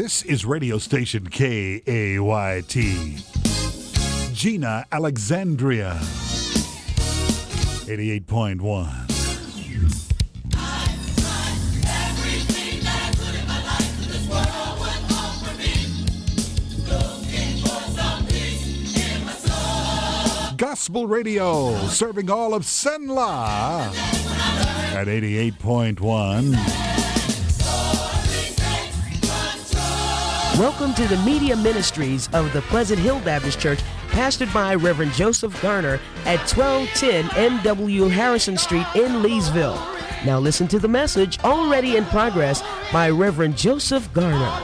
This is radio station KAYT. Gina Alexandria, 88.1. Gospel Radio, serving all of Senla at 88.1. Welcome to the media ministries of the Pleasant Hill Baptist Church, pastored by Reverend Joseph Garner at 1210 NW Harrison Street in Leesville. Now listen to the message already in progress by Reverend Joseph Garner.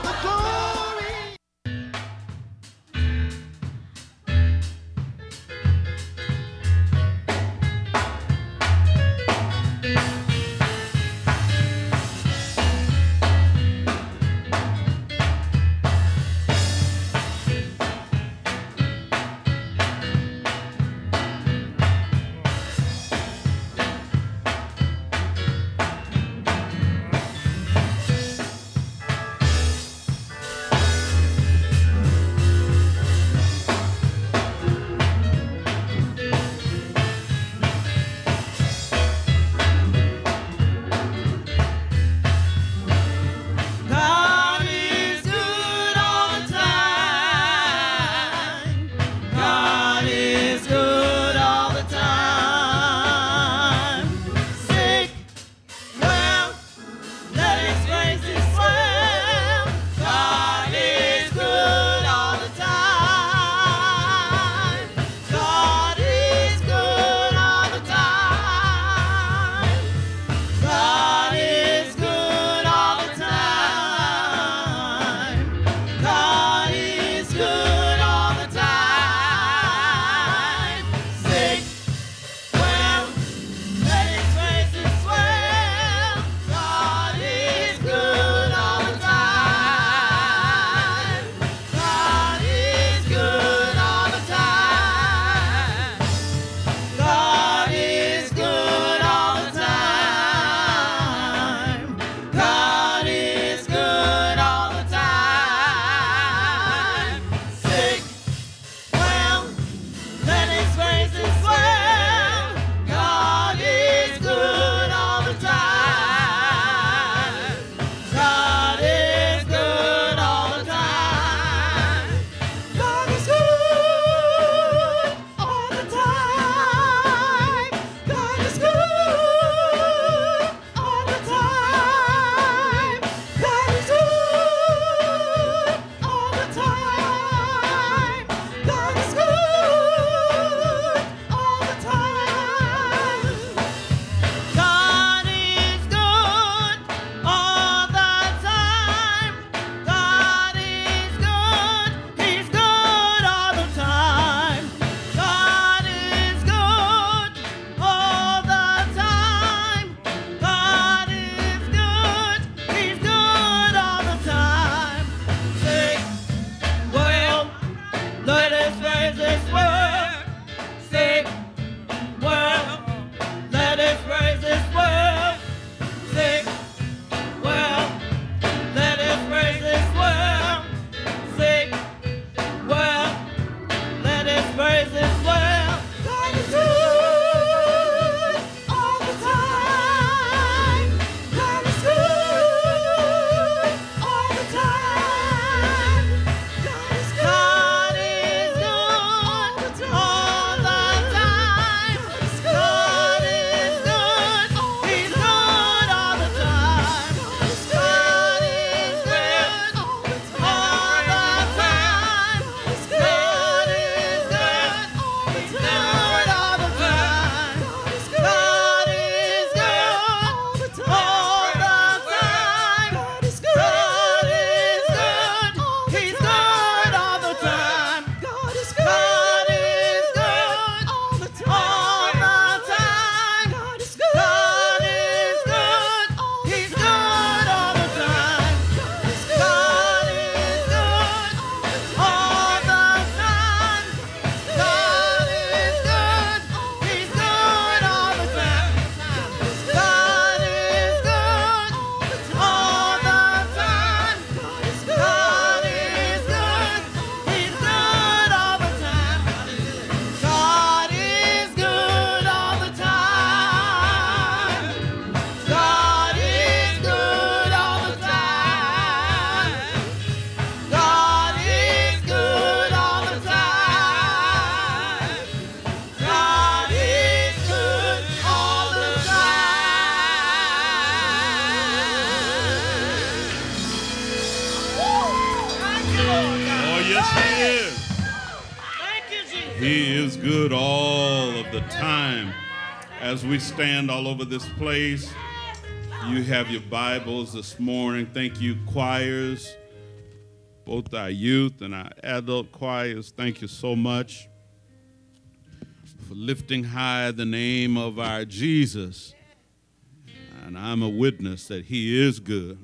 He is good all of the time. As we stand all over this place, you have your Bibles this morning. Thank you, choirs, both our youth and our adult choirs. Thank you so much for lifting high the name of our Jesus. And I'm a witness that he is good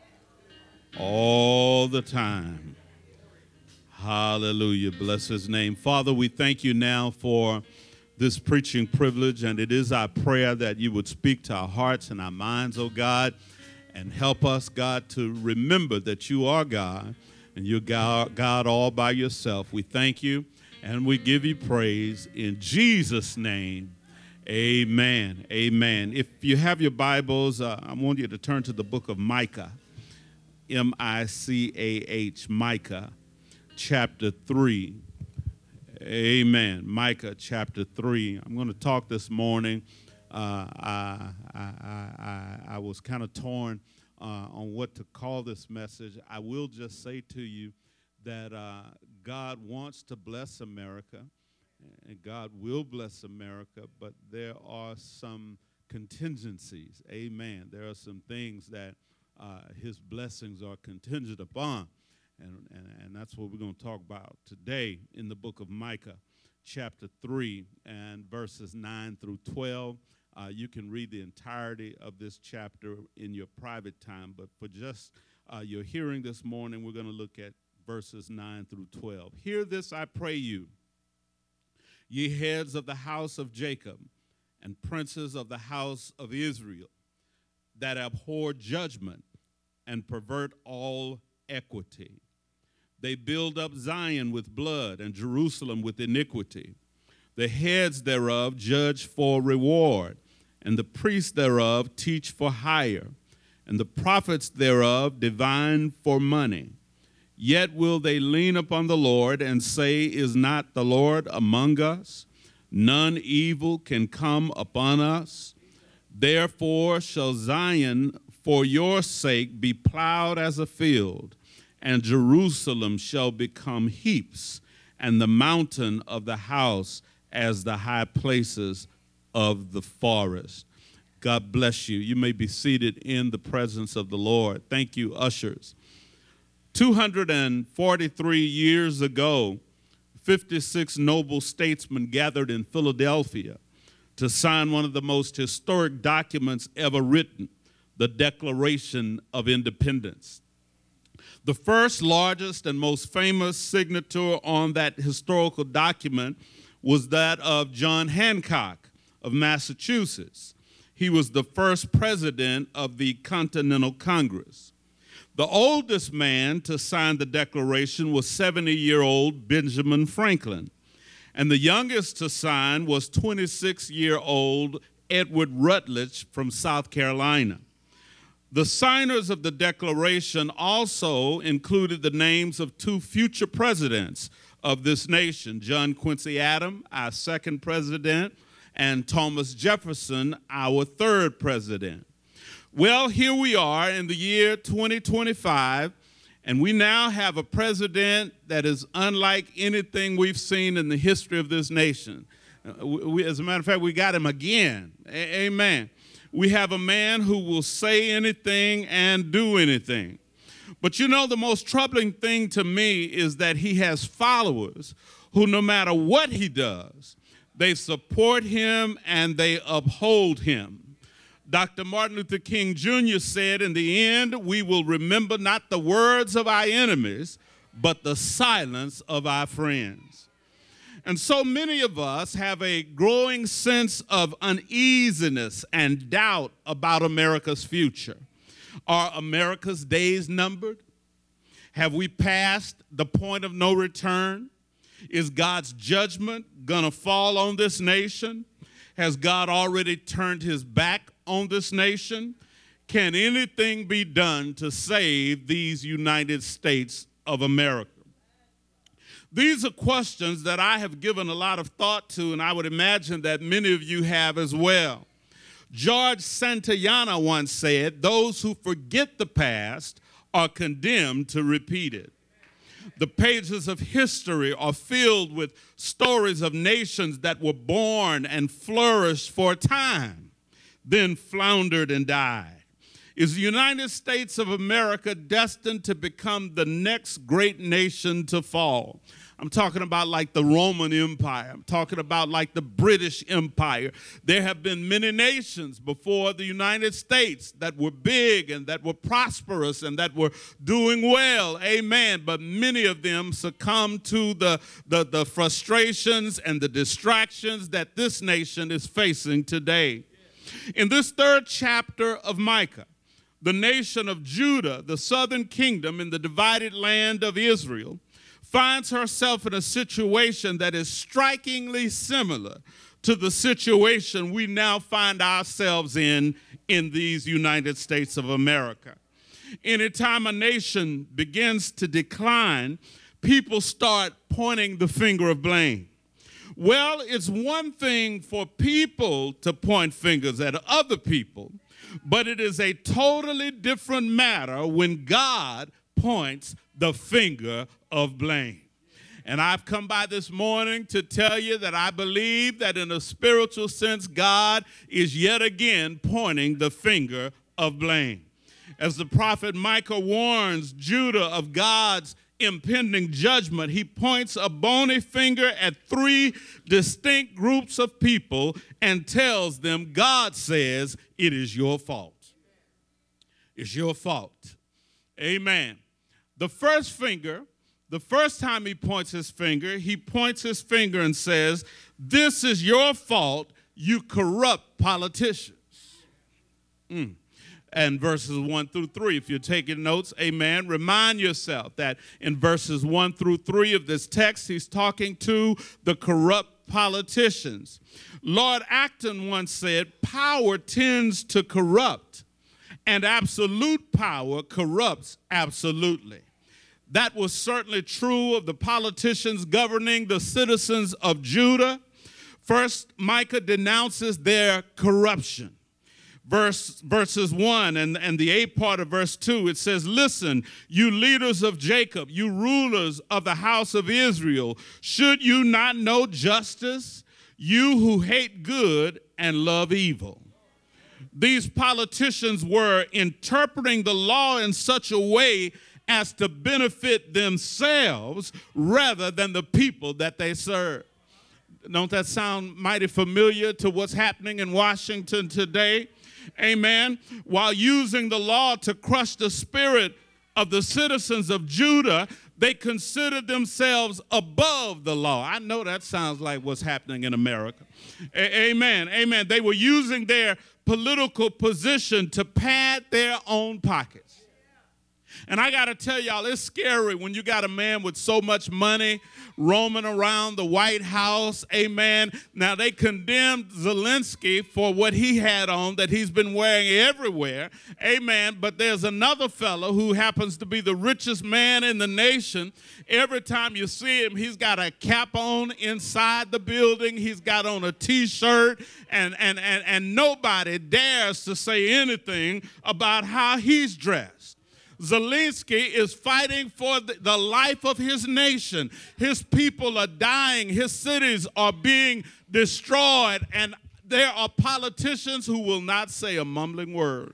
all the time. Hallelujah. Bless his name. Father, we thank you now for this preaching privilege, and it is our prayer that you would speak to our hearts and our minds, oh God, and help us, God, to remember that you are God, and you're God all by yourself. We thank you, and we give you praise in Jesus' name. Amen. Amen. If you have your Bibles, I want you to turn to the book of Micah, M-I-C-A-H, Micah, chapter 3. Amen. Micah chapter 3. I'm going to talk this morning. I was kind of torn on what to call this message. I will just say to you that God wants to bless America, and God will bless America, but there are some contingencies. Amen. There are some things that his blessings are contingent upon. And that's what we're going to talk about today in the book of Micah, chapter 3, and verses 9 through 12. You can read the entirety of this chapter in your private time, but for just your hearing this morning, we're going to look at verses 9 through 12. Hear this, I pray you, ye heads of the house of Jacob and princes of the house of Israel, that abhor judgment and pervert all equity. They build up Zion with blood and Jerusalem with iniquity. The heads thereof judge for reward, and the priests thereof teach for hire, and the prophets thereof divine for money. Yet will they lean upon the Lord and say, is not the Lord among us? None evil can come upon us. Therefore shall Zion for your sake be plowed as a field, and Jerusalem shall become heaps, and the mountain of the house as the high places of the forest. God bless you. You may be seated in the presence of the Lord. Thank you, ushers. 243 years ago, 56 noble statesmen gathered in Philadelphia to sign one of the most historic documents ever written, the Declaration of Independence. The first, largest, and most famous signature on that historical document was that of John Hancock of Massachusetts. He was the first president of the Continental Congress. The oldest man to sign the Declaration was 70-year-old Benjamin Franklin, and the youngest to sign was 26-year-old Edward Rutledge from South Carolina. The signers of the Declaration also included the names of two future presidents of this nation, John Quincy Adams, our second president, and Thomas Jefferson, our third president. Well, here we are in the year 2025, and we now have a president that is unlike anything we've seen in the history of this nation. As a matter of fact, we got him again. Amen. We have a man who will say anything and do anything. But you know, the most troubling thing to me is that he has followers who, no matter what he does, they support him and they uphold him. Dr. Martin Luther King Jr. said, in the end, we will remember not the words of our enemies, but the silence of our friends. And so many of us have a growing sense of uneasiness and doubt about America's future. Are America's days numbered? Have we passed the point of no return? Is God's judgment going to fall on this nation? Has God already turned his back on this nation? Can anything be done to save these United States of America? These are questions that I have given a lot of thought to, and I would imagine that many of you have as well. George Santayana once said, those who forget the past are condemned to repeat it. The pages of history are filled with stories of nations that were born and flourished for a time, then floundered and died. Is the United States of America destined to become the next great nation to fall? I'm talking about like the Roman Empire. I'm talking about like the British Empire. There have been many nations before the United States that were big and that were prosperous and that were doing well. Amen. But many of them succumbed to the frustrations and the distractions that this nation is facing today. In this third chapter of Micah, the nation of Judah, the southern kingdom in the divided land of Israel, finds herself in a situation that is strikingly similar to the situation we now find ourselves in these United States of America. Anytime a nation begins to decline, people start pointing the finger of blame. Well, it's one thing for people to point fingers at other people, but it is a totally different matter when God points the finger of blame. And I've come by this morning to tell you that I believe that in a spiritual sense, God is yet again pointing the finger of blame. As the prophet Micah warns Judah of God's impending judgment, he points a bony finger at three distinct groups of people and tells them, God says, it is your fault. It's your fault. Amen. The first finger, the first time he points his finger and says, this is your fault, you corrupt politicians. And verses 1 through 3, if you're taking notes, amen, remind yourself that in verses 1 through 3 of this text, he's talking to the corrupt politicians. Lord Acton once said, power tends to corrupt, and absolute power corrupts absolutely. That was certainly true of the politicians governing the citizens of Judah. First, Micah denounces their corruption. Verses 1 and the 8th part of verse 2, it says, listen, you leaders of Jacob, you rulers of the house of Israel, should you not know justice? You who hate good and love evil. These politicians were interpreting the law in such a way as to benefit themselves rather than the people that they serve. Don't that sound mighty familiar to what's happening in Washington today? Amen. While using the law to crush the spirit of the citizens of Judah, they considered themselves above the law. I know that sounds like what's happening in America. Amen. Amen. They were using their political position to pad their own pockets. And I got to tell y'all, it's scary when you got a man with so much money roaming around the White House. Amen. Now, they condemned Zelensky for what he had on that he's been wearing everywhere. Amen. But there's another fellow who happens to be the richest man in the nation. Every time you see him, he's got a cap on inside the building. He's got on a T-shirt, and nobody dares to say anything about how he's dressed. Zelensky is fighting for the life of his nation. His people are dying. His cities are being destroyed. And there are politicians who will not say a mumbling word.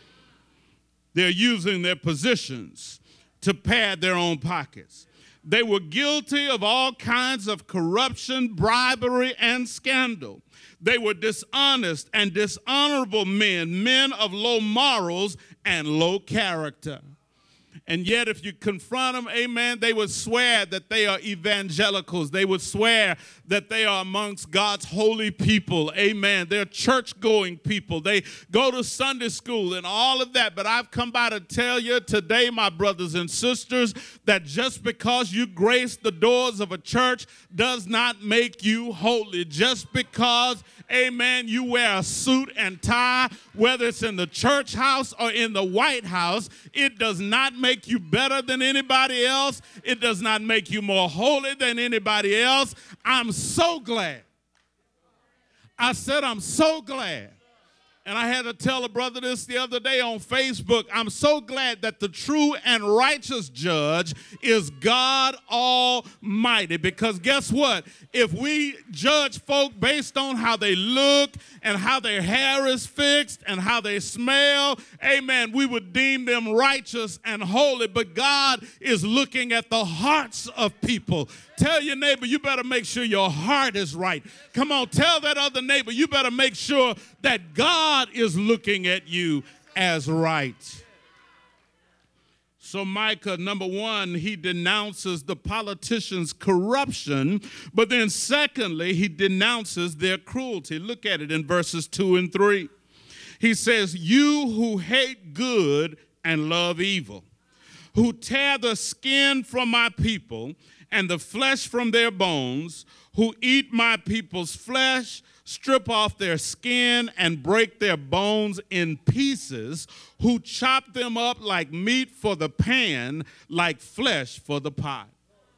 They're using their positions to pad their own pockets. They were guilty of all kinds of corruption, bribery, and scandal. They were dishonest and dishonorable men of low morals and low character. And yet if you confront them, amen, they would swear that they are evangelicals. They would swear that they are amongst God's holy people, amen. They're church-going people. They go to Sunday school and all of that. But I've come by to tell you today, my brothers and sisters, that just because you grace the doors of a church does not make you holy. Just because, amen, you wear a suit and tie, whether it's in the church house or in the White House, it does not make you better than anybody else. It does not make you more holy than anybody else. I'm so glad. I said I'm so glad. And I had to tell a brother this the other day on Facebook. I'm so glad that the true and righteous judge is God Almighty. Because guess what? If we judge folk based on how they look and how their hair is fixed and how they smell, amen, we would deem them righteous and holy. But God is looking at the hearts of people. Tell your neighbor, you better make sure your heart is right. Come on, tell that other neighbor, you better make sure that God is looking at you as right. So Micah, number one, he denounces the politicians' corruption, but then secondly, he denounces their cruelty. Look at it in verses 2 and 3. He says, you who hate good and love evil, who tear the skin from my people and the flesh from their bones, who eat my people's flesh, strip off their skin and break their bones in pieces, who chop them up like meat for the pan, like flesh for the pot.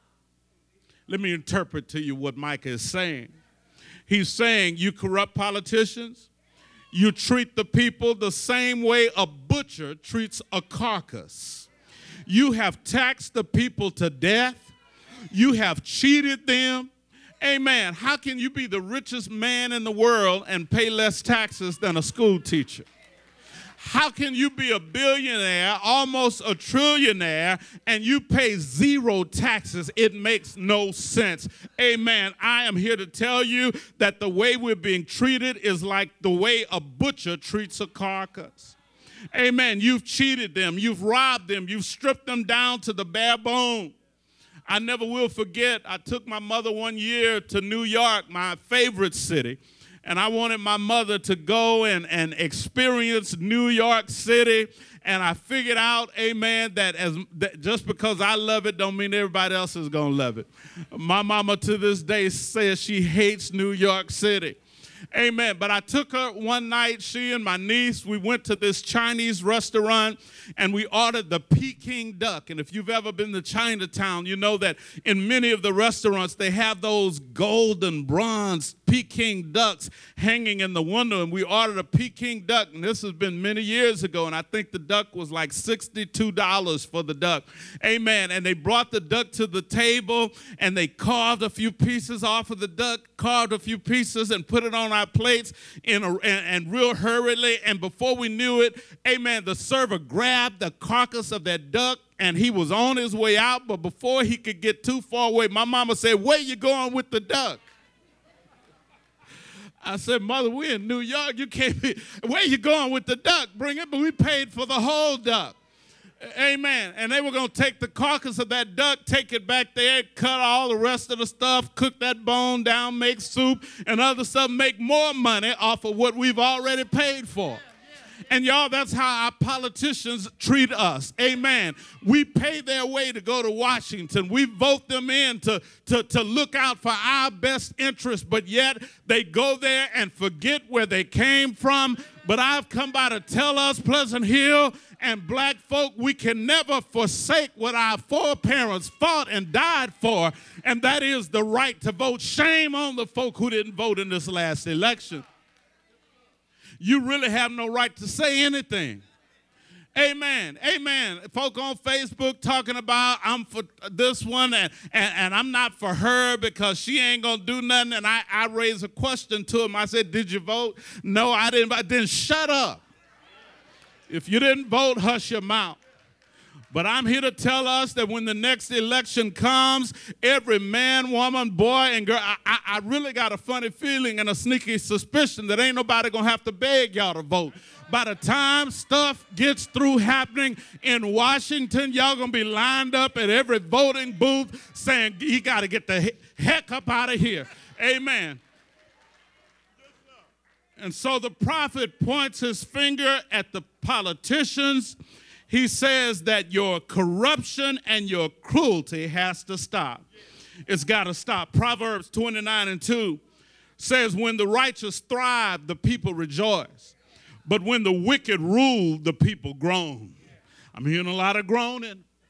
Let me interpret to you what Micah is saying. He's saying, you corrupt politicians, you treat the people the same way a butcher treats a carcass. You have taxed the people to death. You have cheated them. Amen. How can you be the richest man in the world and pay less taxes than a school teacher? How can you be a billionaire, almost a trillionaire, and you pay zero taxes? It makes no sense. Amen. I am here to tell you that the way we're being treated is like the way a butcher treats a carcass. Amen. You've cheated them. You've robbed them. You've stripped them down to the bare bone. I never will forget, I took my mother one year to New York, my favorite city, and I wanted my mother to go and experience New York City, and I figured out, amen, that just because I love it don't mean everybody else is going to love it. My mama to this day says she hates New York City. Amen. But I took her one night, she and my niece, we went to this Chinese restaurant and we ordered the Peking duck. And if you've ever been to Chinatown, you know that in many of the restaurants, they have those golden bronze Peking ducks hanging in the window. And we ordered a Peking duck, and this has been many years ago, and I think the duck was like $62 for the duck. Amen. And they brought the duck to the table, and they carved a few pieces off of the duck, carved a few pieces, and put it on our plates and real hurriedly. And before we knew it, amen, the server grabbed the carcass of that duck, and he was on his way out. But before he could get too far away, my mama said, "Where you going with the duck?" I said, "Mother, we're in New York. You can't be, where you going with the duck? Bring it." But we paid for the whole duck. Amen. And they were going to take the carcass of that duck, take it back there, cut all the rest of the stuff, cook that bone down, make soup and other stuff, make more money off of what we've already paid for. And y'all, that's how our politicians treat us. Amen. We pay their way to go to Washington. We vote them in to look out for our best interest, but yet they go there and forget where they came from. But I've come by to tell us, Pleasant Hill and black folk, we can never forsake what our foreparents fought and died for, and that is the right to vote. Shame on the folk who didn't vote in this last election. You really have no right to say anything. Amen. Amen. Folk on Facebook talking about I'm for this one and I'm not for her because she ain't going to do nothing. And I raised a question to him. I said, "Did you vote?" "No, I didn't." Then shut up. If you didn't vote, hush your mouth. But I'm here to tell us that when the next election comes, every man, woman, boy, and girl, I really got a funny feeling and a sneaky suspicion that ain't nobody going to have to beg y'all to vote. By the time stuff gets through happening in Washington, y'all going to be lined up at every voting booth saying, "You got to get the heck up out of here." Amen. And so the prophet points his finger at the politicians. He says that your corruption and your cruelty has to stop. It's got to stop. Proverbs 29:2 says, "When the righteous thrive, the people rejoice. But when the wicked rule, the people groan." I'm hearing a lot of groaning.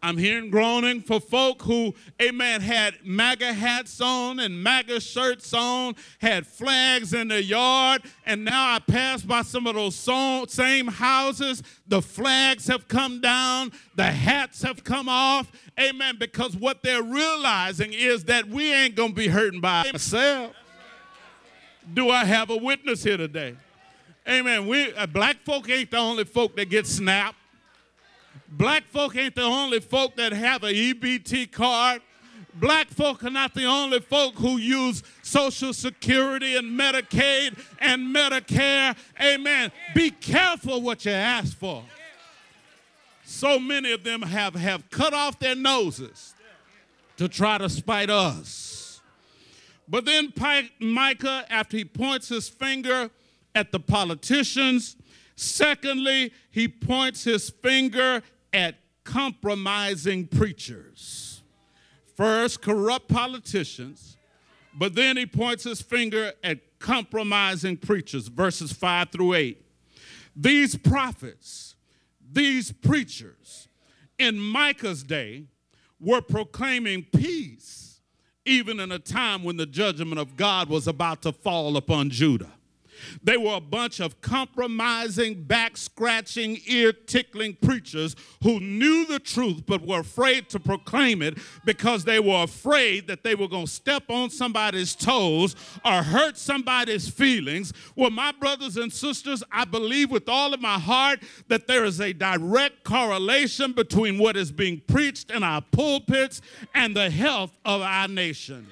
I'm hearing groaning for folk who, amen, had MAGA hats on and MAGA shirts on, had flags in their yard, and now I pass by some of those same houses. The flags have come down, the hats have come off, amen, because what they're realizing is that we ain't going to be hurting by ourselves. Do I have a witness here today? Amen. Black folk ain't the only folk that get snapped. Black folk ain't the only folk that have an EBT card. Black folk are not the only folk who use Social Security and Medicaid and Medicare. Amen. Be careful what you ask for. So many of them have cut off their noses to try to spite us. But then Micah, after he points his finger at the politicians, secondly, he points his finger at compromising preachers. First, corrupt politicians, but then he points his finger at compromising preachers, verses 5 through 8. These prophets, these preachers in Micah's day were proclaiming peace, even in a time when the judgment of God was about to fall upon Judah. They were a bunch of compromising, back-scratching, ear-tickling preachers who knew the truth but were afraid to proclaim it because they were afraid that they were going to step on somebody's toes or hurt somebody's feelings. Well, my brothers and sisters, I believe with all of my heart that there is a direct correlation between what is being preached in our pulpits and the health of our nation.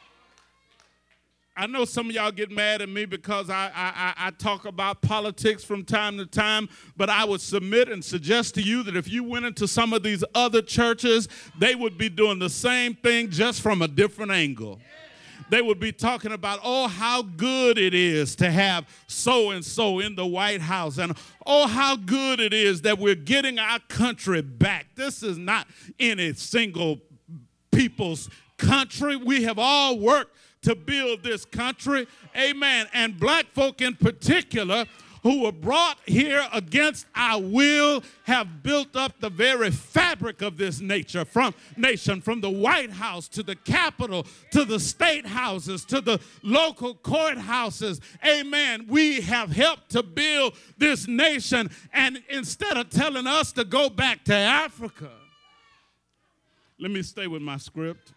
I know some of y'all get mad at me because I talk about politics from time to time, but I would submit and suggest to you that if you went into some of these other churches, they would be doing the same thing just from a different angle. They would be talking about, oh, how good it is to have so-and-so in the White House, and oh, how good it is that we're getting our country back. This is not any single people's country. We have all worked to build this country, amen. And black folk in particular, who were brought here against our will, have built up the very fabric of this nation, from the White House to the Capitol, to the state houses, to the local courthouses, amen. We have helped to build this nation, and instead of telling us to go back to Africa, let me stay with my script.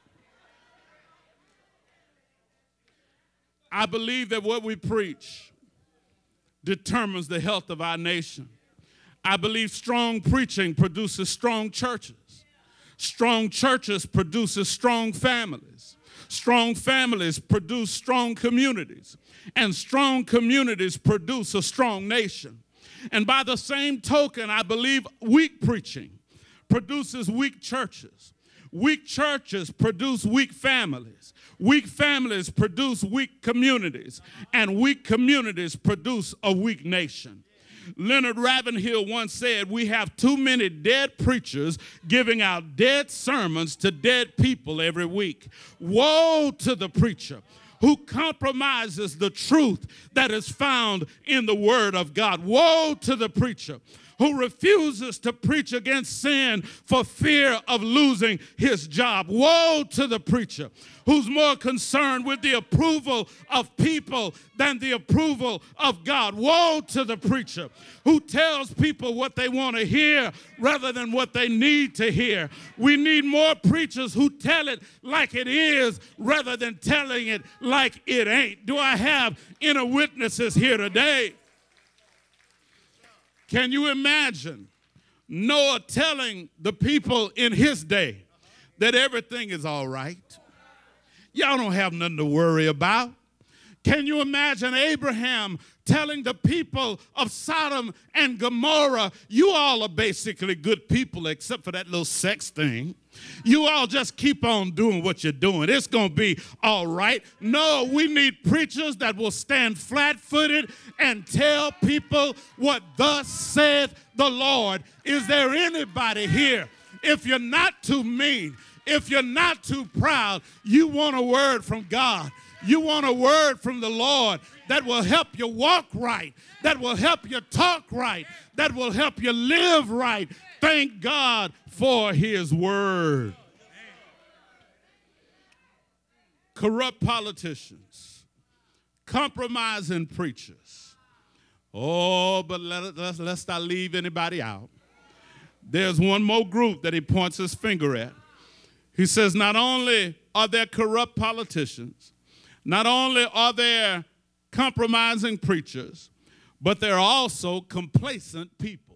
I believe that what we preach determines the health of our nation. I believe strong preaching produces strong churches. Strong churches produces strong families. Strong families produce strong communities. And strong communities produce a strong nation. And by the same token, I believe weak preaching produces weak churches. Weak churches produce weak families. Weak families produce weak communities. And weak communities produce a weak nation. Leonard Ravenhill once said, we have too many dead preachers giving out dead sermons to dead people every week. Woe to the preacher who compromises the truth that is found in the Word of God. Woe to the preacher who refuses to preach against sin for fear of losing his job. Woe to the preacher who's more concerned with the approval of people than the approval of God. Woe to the preacher who tells people what they want to hear rather than what they need to hear. We need more preachers who tell it like it is rather than telling it like it ain't. Do I have inner witnesses here today? Can you imagine Noah telling the people in his day that everything is all right? Y'all don't have nothing to worry about. Can you imagine Abraham telling the people of Sodom and Gomorrah, you all are basically good people except for that little sex thing. You all just keep on doing what you're doing. It's going to be all right. No, we need preachers that will stand flat-footed and tell people what thus saith the Lord. Is there anybody here? If you're not too mean, if you're not too proud, you want a word from God, You want a word from the Lord that will help you walk right, that will help you talk right, that will help you live right. Thank God for his word. Corrupt politicians, compromising preachers. Oh, but let's not leave anybody out. There's one more group that he points his finger at. He says, not only are there corrupt politicians, not only are there compromising preachers, but there are also complacent people.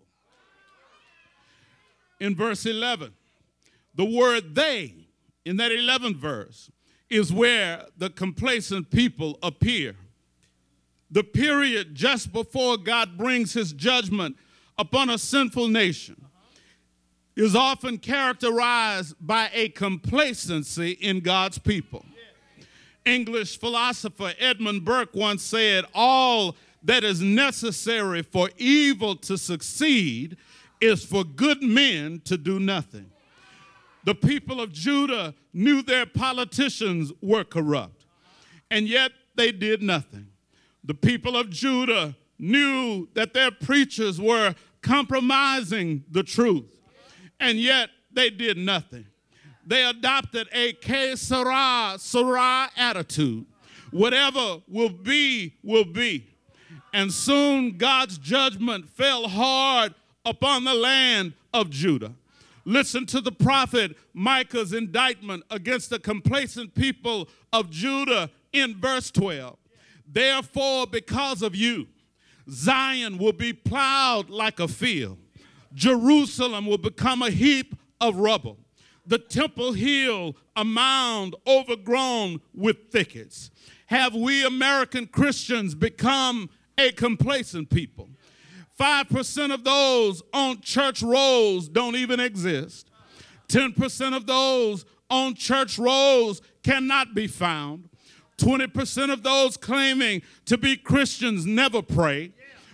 In verse 11, the word they, in that 11th verse, is where the complacent people appear. The period just before God brings his judgment upon a sinful nation is often characterized by a complacency in God's people. English philosopher Edmund Burke once said, all that is necessary for evil to succeed is for good men to do nothing. The people of Judah knew their politicians were corrupt, and yet they did nothing. The people of Judah knew that their preachers were compromising the truth, and yet they did nothing. They adopted a que sera attitude. Whatever will be, will be. And soon God's judgment fell hard upon the land of Judah. Listen to the prophet Micah's indictment against the complacent people of Judah in verse 12. Therefore, because of you, Zion will be plowed like a field. Jerusalem will become a heap of rubble. The Temple Hill, a mound overgrown with thickets. Have we American Christians become a complacent people? 5% of those on church rolls don't even exist. 10% of those on church rolls cannot be found. 20% of those claiming to be Christians never pray.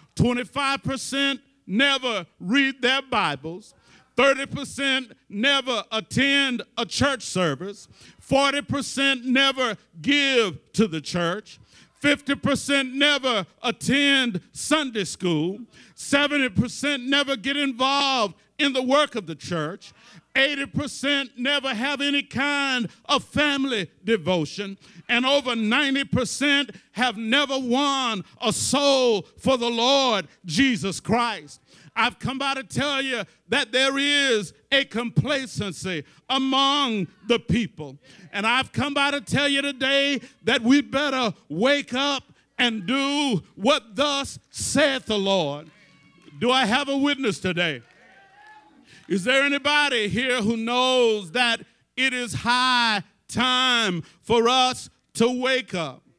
25% never read their Bibles. 30% never attend a church service. 40% never give to the church. 50% never attend Sunday school. 70% never get involved in the work of the church. 80% never have any kind of family devotion. And over 90% have never won a soul for the Lord Jesus Christ. I've come by to tell you that there is a complacency among the people. And I've come by to tell you today that we better wake up and do what thus saith the Lord. Do I have a witness today? Is there anybody here who knows that it is high time for us to wake up?